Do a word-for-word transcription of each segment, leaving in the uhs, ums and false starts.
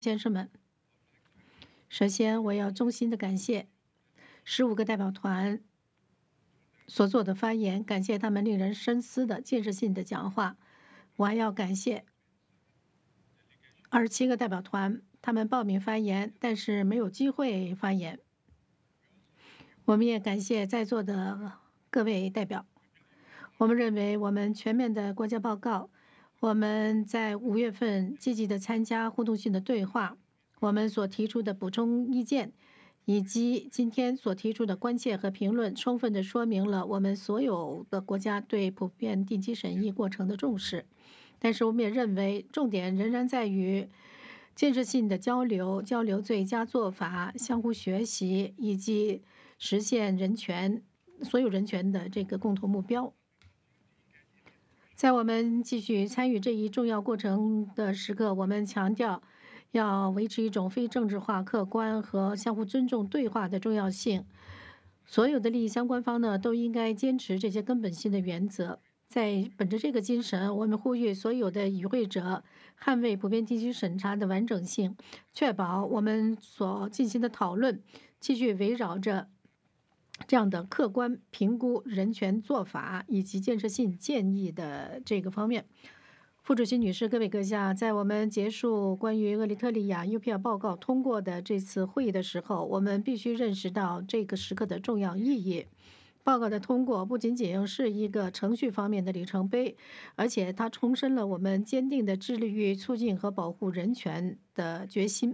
先生们，首先我要衷心的感谢十五个代表团所做的发言，感谢他们令人深思的建设性的讲话。我还要感谢二十七个代表团，他们报名发言，但是没有机会发言。我们也感谢在座的各位代表。我们认为我们全面的国家报告，我们在五月份积极的参加互动性的对话，我们所提出的补充意见，以及今天所提出的关切和评论，充分的说明了我们所有的国家对普遍定期审议过程的重视。但是我们也认为，重点仍然在于建设性的交流、交流最佳做法、相互学习，以及实现人权、所有人权的这个共同目标。在我们继续参与这一重要过程的时刻，我们强调要维持一种非政治化、客观和相互尊重对话的重要性。所有的利益相关方呢，都应该坚持这些根本性的原则。在本着这个精神，我们呼吁所有的与会者捍卫普遍地区审查的完整性，确保我们所进行的讨论继续围绕着这样的客观评估人权做法以及建设性建议的这个方面。副主席女士、各位阁下，在我们结束关于厄立特里亚 U P R 报告通过的这次会议的时候，我们必须认识到这个时刻的重要意义。报告的通过不仅仅是一个程序方面的里程碑，而且它重申了我们坚定的致力于促进和保护人权的决心。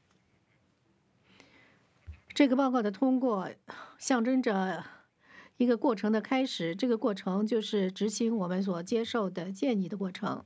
这个报告的通过象征着一个过程的开始，这个过程就是执行我们所接受的建议的过程。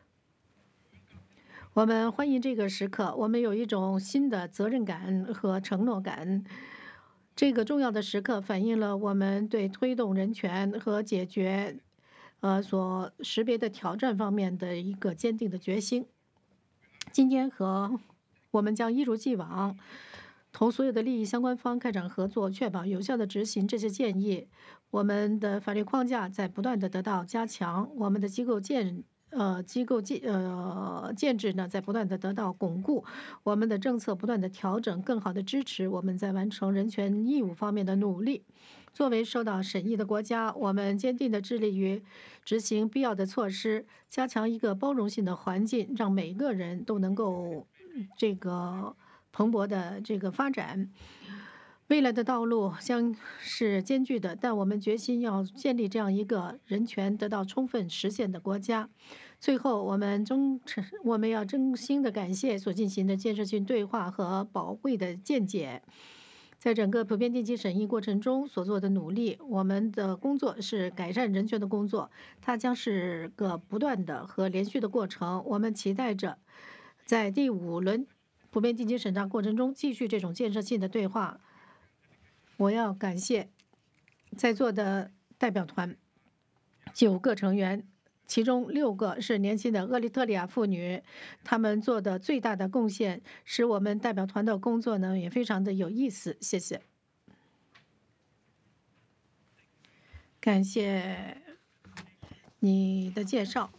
我们欢迎这个时刻，我们有一种新的责任感和承诺感。这个重要的时刻反映了我们对推动人权和解决呃所识别的挑战方面的一个坚定的决心。今天和我们将一如既往同所有的利益相关方开展合作，确保有效的执行这些建议。我们的法律框架在不断的得到加强，我们的机构建呃机构建呃建制呢在不断的得到巩固，我们的政策不断的调整，更好的支持我们在完成人权义务方面的努力。作为受到审议的国家，我们坚定的致力于执行必要的措施，加强一个包容性的环境，让每个人都能够这个蓬勃的这个发展。未来的道路将是艰巨的，但我们决心要建立这样一个人权得到充分实现的国家。最后，我们衷诚我们要真心的感谢所进行的建设性对话和宝贵的见解。在整个普遍定期审议过程中所做的努力，我们的工作是改善人权的工作，它将是个不断的和连续的过程。我们期待着在第五轮普遍定期审查过程中继续这种建设性的对话。我要感谢在座的代表团九个成员，其中六个是年轻的厄立特里亚妇女，她们做的最大的贡献，使我们代表团的工作呢也非常的有意思。谢谢，感谢你的介绍。